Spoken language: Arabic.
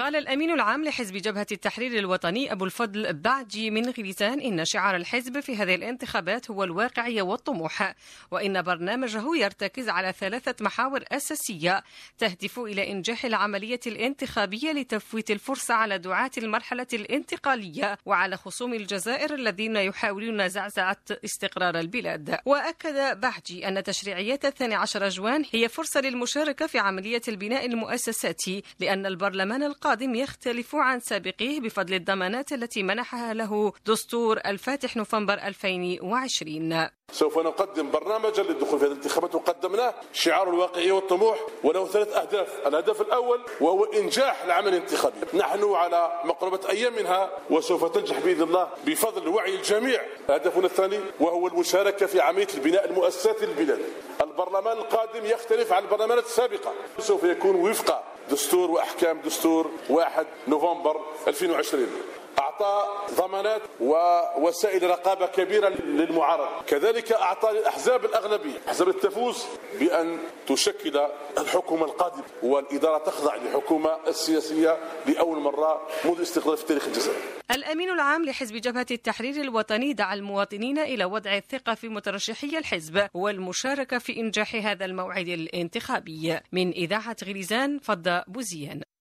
قال الأمين العام لحزب جبهة التحرير الوطني أبو الفضل بعجي من غليزان إن شعار الحزب في هذه الانتخابات هو الواقعية والطموح، وإن برنامجه يرتكز على 3 محاور أساسية تهدف إلى إنجاح العملية الانتخابية لتفويت الفرصة على دعاة المرحلة الانتقالية وعلى خصوم الجزائر الذين يحاولون زعزعة استقرار البلاد. وأكد بعجي أن تشريعيات 12 جوان هي فرصة للمشاركة في عملية البناء المؤسساتي، لأن البرلمان القادم يختلف عن سابقيه بفضل الضمانات التي منحها له دستور الفاتح نوفمبر 2020. سوف نقدم برنامجا للدخول في هذه الانتخابات وقدمناه شعار الواقعية والطموح، وله 3 أهداف. الهدف الأول وهو إنجاح العمل الانتخابي، نحن على مقربة أيام منها وسوف تنجح بإذن الله بفضل وعي الجميع. هدفنا الثاني وهو المشاركة في عملية البناء المؤسساتي للبلاد. البرلمان القادم يختلف عن البرلمانات السابقة، سوف يكون وفق دستور وأحكام دستور 1 نوفمبر 2020. أعطى ضمانات ووسائل رقابة كبيرة للمعارضة، كذلك أعطى للأحزاب الأغلبية، أحزاب تفوز بأن تشكل الحكومة القادمة والإدارة تخضع للحكومة السياسية لأول مرة منذ استقلال في تاريخ الجزائر. الأمين العام لحزب جبهة التحرير الوطني دعا المواطنين إلى وضع الثقة في مترشحي الحزب والمشاركة في إنجاح هذا الموعد الانتخابي. من إذاعة غليزان، فضة بوزيان.